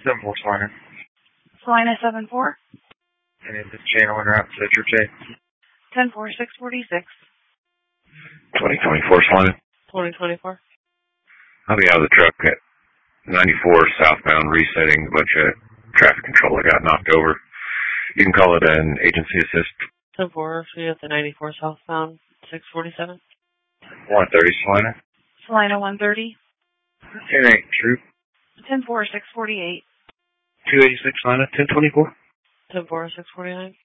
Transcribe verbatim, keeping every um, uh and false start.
seven four Salina. Salina seven four. And is this channel en route to Church eight? ten four six forty-six. twenty twenty-four Salina. twenty twenty-four. I'll be out of the truck at ninety-four southbound resetting a bunch of traffic control that got knocked over. You can call it an agency assist. ten four, so you have the ninety-four southbound, six forty-seven. one thirty Salina. Salina one thirty. ten eight Troop. ten four six forty-eight. two eighty-six Salina, ten twenty-four. ten four six forty-nine.